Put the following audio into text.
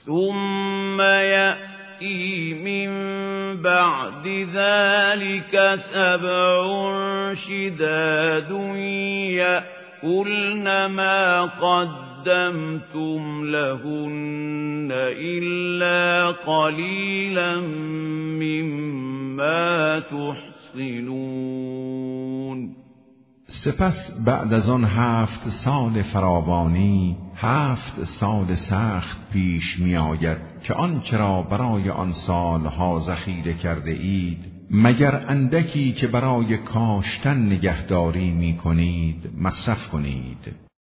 ثم يأتي من بعد ذلك 7 شداد يأكلن ما قدمتم لهن إلا قليلا مما تحصنون. سپس بعد از آن 7 سال فراوانی 7 سال سخت پیش می آید که آنچه را برای آن سالها ذخیره کرده اید مگر اندکی که برای کاشتن نگهداری می کنید مصرف کنید.